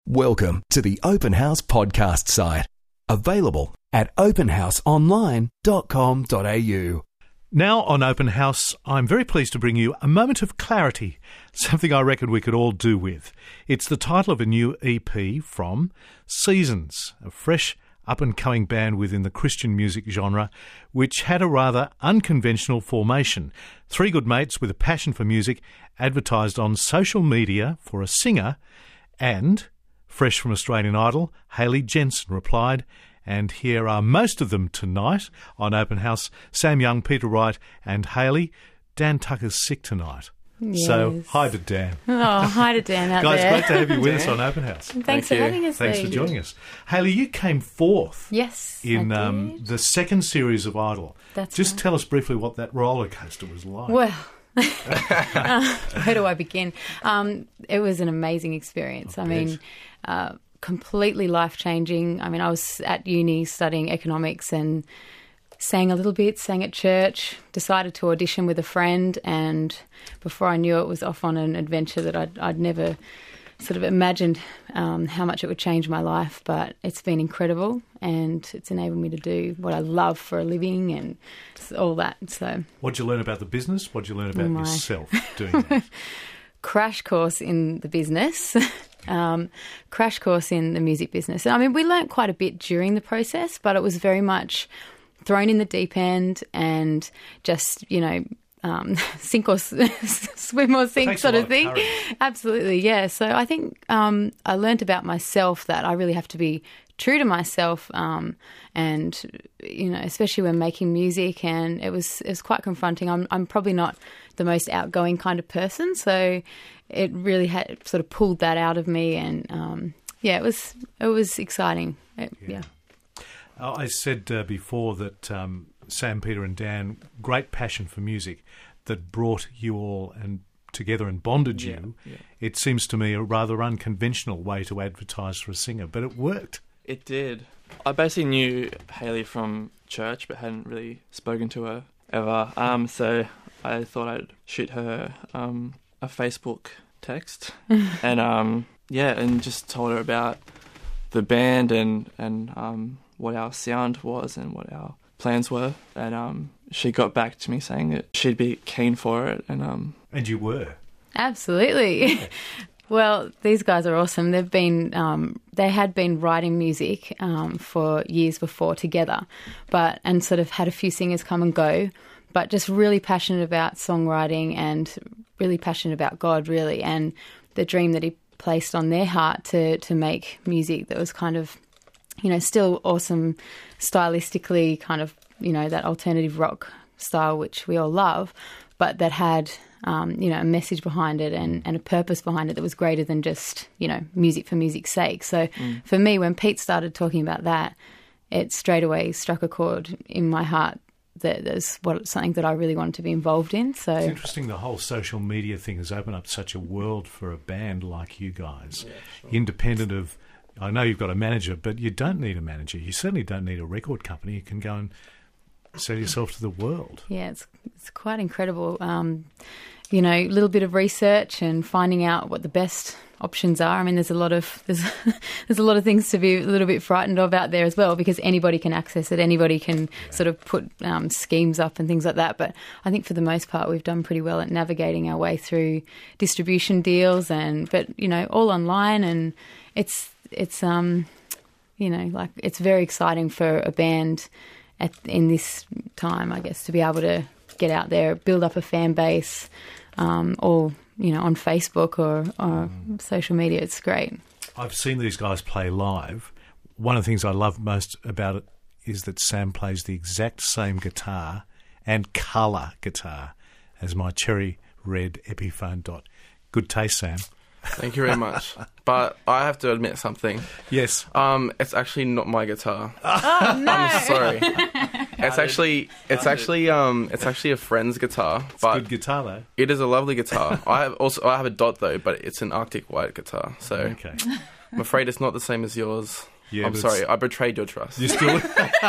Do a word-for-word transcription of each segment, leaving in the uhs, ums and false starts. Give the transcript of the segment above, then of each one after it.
Welcome to the Open House podcast site. Available at open house online dot com dot a u. Now on Open House, I'm very pleased to bring you a moment of clarity, something I reckon we could all do with. It's the title of a new E P from Seasons, a fresh up-and-coming band within the Christian music genre, which had a rather unconventional formation. Three good mates with a passion for music advertised on social media for a singer, and, fresh from Australian Idol, Hayley Jensen replied, and here are most of them tonight on Open House: Sam Young, Peter Wright and Hayley. Dan Tucker's sick tonight. Yes. So, hi to Dan. Oh, hi to Dan out Guys, there. great to have you with us on Open House. Thanks Thank for you. having us. Thanks Lee. for joining us. Hayley, you came fourth Yes, in I um, did. the second series of Idol. That's Just right. tell us briefly what that roller coaster was like. Well, uh, where do I begin? Um, it was an amazing experience. I I mean, bet. uh, completely life-changing. I mean, I was at uni studying economics and sang a little bit, sang at church, decided to audition with a friend, and before I knew it, was off on an adventure that I'd, I'd never sort of imagined um, how much it would change my life, but it's been incredible and it's enabled me to do what I love for a living and all that. So, What did you learn about the business? What did you learn about Oh, my. yourself doing that? crash course in the business, um, crash course in the music business. I mean, we learnt quite a bit during the process, but it was very much thrown in the deep end and just, you know, um, sink or s- swim or sink Takes a sort lot of of thing. courage. Absolutely, yeah. So I think um, I learnt about myself that I really have to be true to myself, um, and you know, especially when making music. And it was it was quite confronting. I'm I'm probably not the most outgoing kind of person, so it really had sort of pulled that out of me. And um, yeah, it was it was exciting. It, yeah. Yeah. Uh, I said uh, before that um, Sam, Peter and Dan, great passion for music that brought you all and together and bonded you. Yeah, yeah. It seems to me a rather unconventional way to advertise for a singer, but it worked. It did. I basically knew Hayley from church, but hadn't really spoken to her ever. Um, so I thought I'd shoot her um, a Facebook text, and um, yeah, and just told her about the band and and um, what our sound was and what our plans were. And um, she got back to me saying that she'd be keen for it, and um, And you were. Absolutely. Well, these guys are awesome. They've been, um, they had been writing music um, for years before together, but and sort of had a few singers come and go, but just really passionate about songwriting and really passionate about God, really, and the dream that He placed on their heart to to make music that was kind of, you know, still awesome stylistically, kind of, you know, that alternative rock style which we all love, but that had Um, you know, a message behind it and, and a purpose behind it that was greater than just, you know, music for music's sake. So Mm. for me, when Pete started talking about that, it straight away struck a chord in my heart that there's what something that I really wanted to be involved in. So It's interesting the whole social media thing has opened up such a world for a band like you guys, independent of, I know you've got a manager, but you don't need a manager. You certainly don't need a record company. You can go and sell yourself to the world. yeah, it's it's quite incredible. Um, you know, a little bit of research and finding out what the best options are. I mean, there's a lot of there's there's a lot of things to be a little bit frightened of out there as well, because anybody can access it. Anybody can sort of put um, schemes up and things like that. But I think for the most part, we've done pretty well at navigating our way through distribution deals, and but you know, all online, and it's it's um, you know, like it's very exciting for a band at in this time, I guess, to be able to get out there, build up a fan base, um, or you know, on Facebook or, or mm. social media. It's great. I've seen these guys play live. One of the things I love most about it is that Sam plays the exact same guitar and colour guitar as my cherry red Epiphone Dot. Good taste, Sam. Thank you very much. But I have to admit something. Yes. Um, it's actually not my guitar. Oh no! I'm sorry. It's actually it's actually um it's actually a friend's guitar. It's But good guitar though. it is a lovely guitar. I have also I have a Dot though, but it's an Arctic White guitar. So Okay. I'm afraid it's not the same as yours. Yeah, I'm but sorry, it's- I betrayed your trust. You still,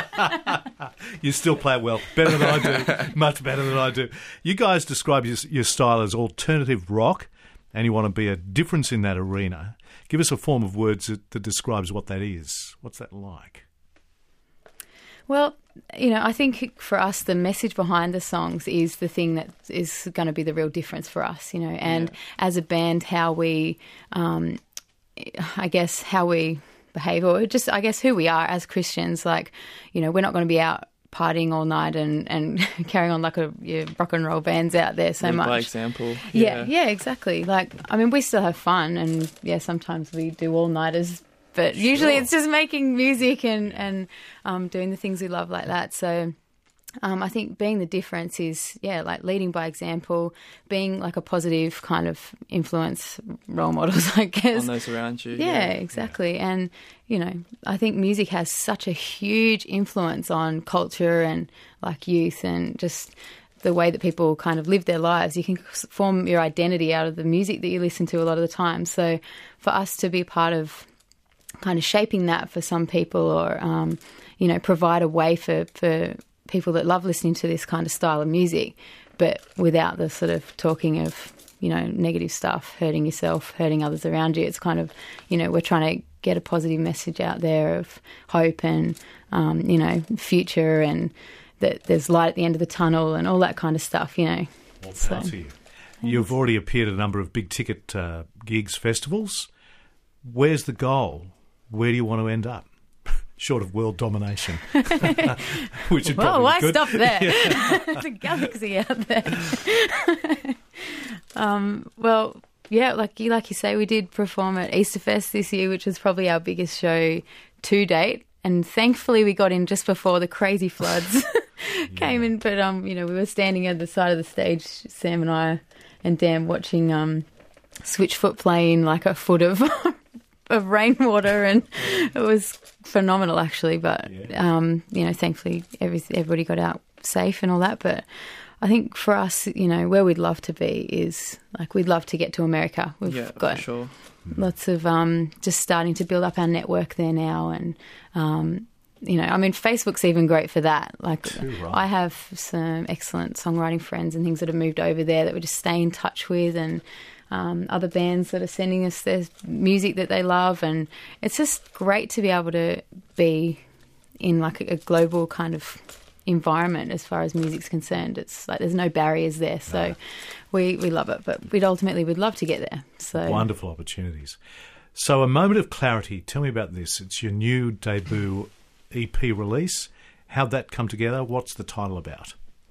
you still play it well, better than I do, much better than I do. You guys describe your, your style as alternative rock, and you want to be a difference in that arena, give us a form of words that, that describes what that is. What's that like? Well, you know, I think for us, the message behind the songs is the thing that is going to be the real difference for us, you know, and yeah. as a band, how we, um, I guess, how we behave, or just, I guess, who we are as Christians. Like, you know, we're not going to be out partying all night and, and carrying on like a yeah, rock and roll bands out there so Lead much. By example. Yeah. yeah, yeah, exactly. Like, I mean, we still have fun, and yeah, sometimes we do all-nighters, but sure. usually it's just making music and, and um, doing the things we love like that. So um, I think being the difference is, yeah, like leading by example, being like a positive kind of influence, role models, I guess. On those around you. Yeah, Yeah, exactly. Yeah. And, you know, I think music has such a huge influence on culture and like youth and just the way that people kind of live their lives. You can form your identity out of the music that you listen to a lot of the time. So for us to be part of kind of shaping that for some people, or, um, you know, provide a way for, for people that love listening to this kind of style of music, but without the sort of talking of, you know, negative stuff, hurting yourself, hurting others around you. It's kind of, you know, we're trying to get a positive message out there of hope and, um, you know, future, and that there's light at the end of the tunnel and all that kind of stuff, you know. Well, so, to you. You've already appeared at a number of big-ticket uh, gigs, festivals. Where's the goal? Where do you want to end up? Short of world domination. Which would well, probably why be good. stop there? There's a galaxy out there. um, well, yeah, like you, like you say, we did perform at Easterfest this year, which was probably our biggest show to date. And thankfully we got in just before the crazy floods came yeah. in. But, um, you know, we were standing at the side of the stage, Sam and I and Dan, watching um, Switchfoot play in like a foot of... of rainwater, and it was phenomenal actually, but yeah. um, you know, thankfully every, everybody got out safe and all that. But I think for us, you know, where we'd love to be is like we'd love to get to America. We've yeah, got for sure. lots of um, just starting to build up our network there now, and um, you know, I mean, Facebook's even great for that. Like, Too right. I have some excellent songwriting friends and things that have moved over there that we just stay in touch with, and Um, other bands that are sending us their music that they love, and it's just great to be able to be in like a, a global kind of environment as far as music's concerned. It's like there's no barriers there, so no. we, we love it, but we'd ultimately we'd love to get there. So wonderful opportunities. So A Moment of Clarity, tell me about this. It's your new debut E P release. How'd that come together? What's the title about?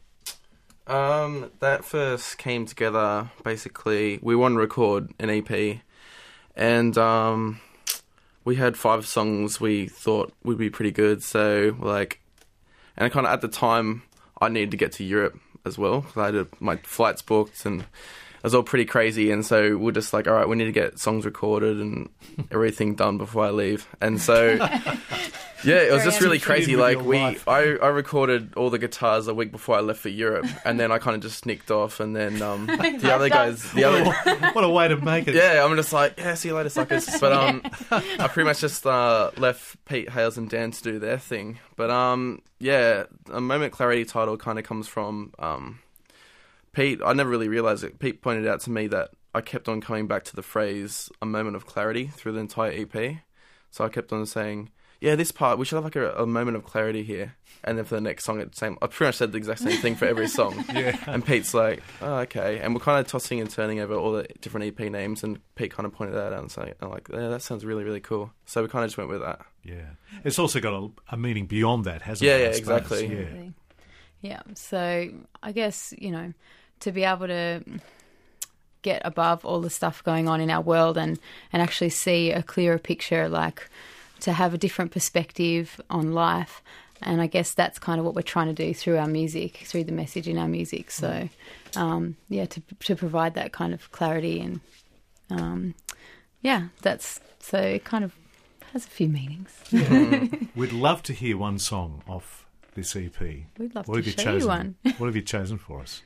Um, that first came together, basically, we wanted to record an E P, and um, we had five songs we thought would be pretty good, so, like, and kind of at the time, I needed to get to Europe as well, because I had my flights booked, and it was all pretty crazy, and so we're just like, all right, we need to get songs recorded and everything done before I leave, and so... Yeah, it was just really crazy. Like we, I, I recorded all the guitars a week before I left for Europe, and then I kind of just sneaked off, and then um, the other guys, the other, what a way to make it. Yeah, I'm just like, yeah, see you later, suckers. But um, I pretty much just uh, left Pete, Hales, and Dan to do their thing. But um, yeah, A Moment of Clarity title kind of comes from um, Pete. I never really realized it. Pete pointed out to me that I kept on coming back to the phrase "a moment of clarity" through the entire E P, so I kept on saying, yeah, this part, we should have like a, a moment of clarity here. And then for the next song, it's the same. I pretty much said the exact same thing for every song. Yeah. And Pete's like, oh, okay. And we're kind of tossing and turning over all the different E P names. And Pete kind of pointed that out and saying, I'm like, yeah, that sounds really, really cool. So we kind of just went with that. Yeah. It's also got a, a meaning beyond that, hasn't yeah, it? Yeah, yeah, exactly. Yeah. Yeah. So I guess, you know, to be able to get above all the stuff going on in our world and, and actually see a clearer picture, like... to have a different perspective on life. And I guess that's kind of what we're trying to do through our music, through the message in our music. So, um, yeah, to to provide that kind of clarity and, um, yeah, that's, so it kind of has a few meanings. Mm. We'd love to hear one song off this E P. We'd love what to have you show chosen? you one. What have you chosen for us?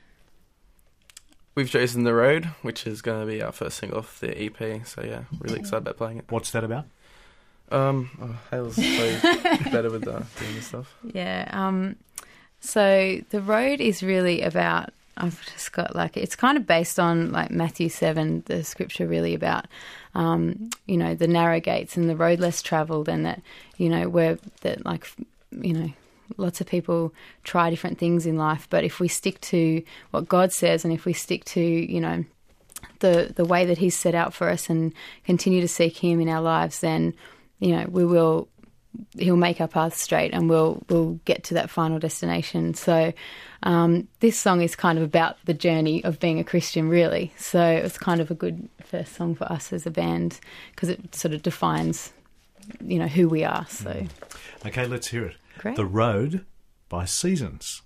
We've chosen The Road, which is going to be our first single off the E P. So, yeah, really excited about playing it. What's that about? Um, oh, Hale's so better with uh, doing this stuff. Yeah. Um, so The Road is really about I've just got like, it's kind of based on like Matthew seven, the scripture really about, um, you know, the narrow gates and the road less travelled, and that, you know, where that like, you know, lots of people try different things in life, but if we stick to what God says, and if we stick to, you know, the the way that He's set out for us and continue to seek Him in our lives, then, you know, we will, He'll make our path straight, and we'll we'll get to that final destination. So um, this song is kind of about the journey of being a Christian, really. So it's kind of a good first song for us as a band, because it sort of defines, you know, who we are. So mm. Okay, let's hear it. Great. The Road by Seasons.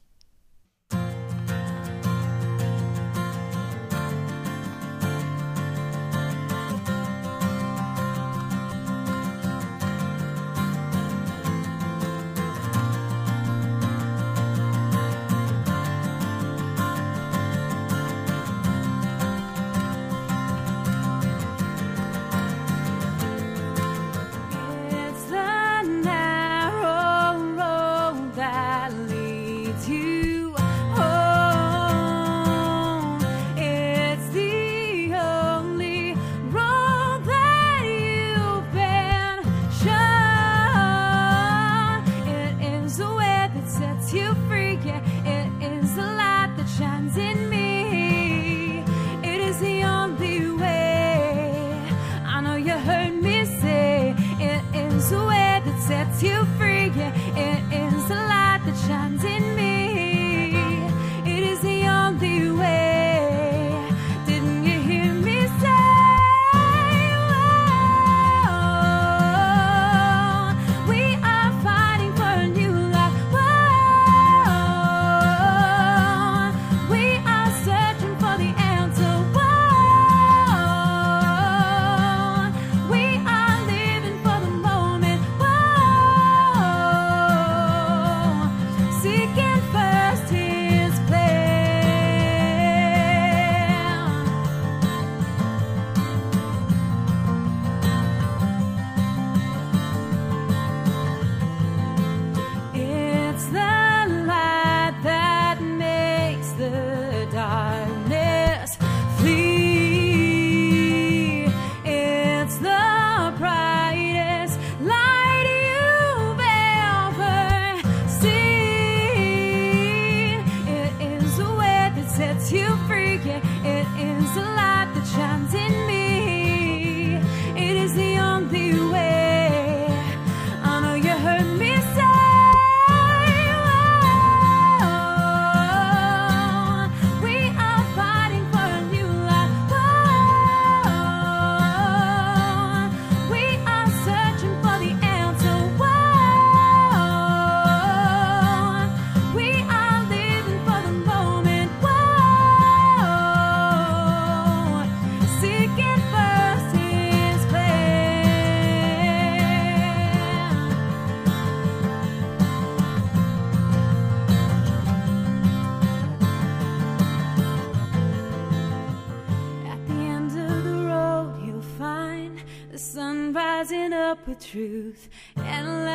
With truth and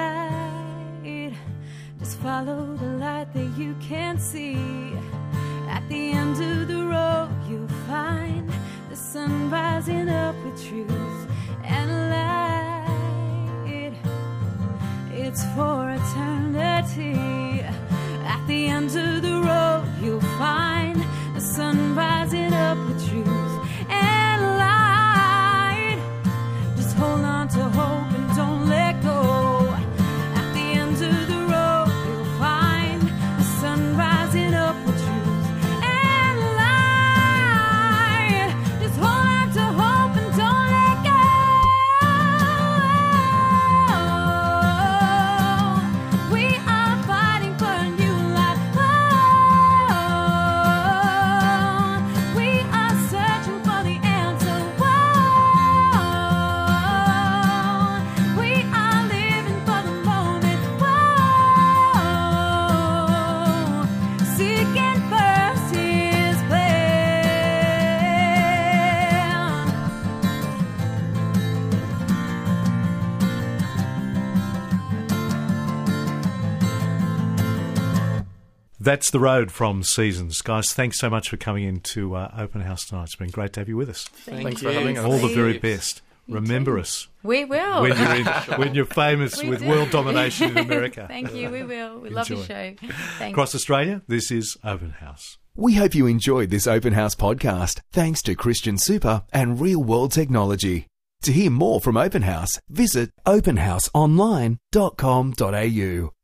light, just follow the light that you can't see. At the end of the road you'll find the sun rising up with truth and light. It's for eternity. At the end of the road you'll find the sun rising up with truth and light. Just hold on to hope and don't let go. At the end of the road you'll find the sun rising up with truth and light. Just hold on to hope and don't let go. We are fighting for a new life. Oh, That's The Road from Seasons. Guys, thanks so much for coming into uh, Open House tonight. It's been great to have you with us. Thank Thanks you. for having us. All the very best. Remember us We will. when you're, in, when you're famous We with do. world domination in America. Thank you. We will. We love your show. Enjoy. Thanks. Across Australia, this is Open House. We hope you enjoyed this Open House podcast thanks to Christian Super and Real World Technology. To hear more from Open House, visit open house online dot com dot a u.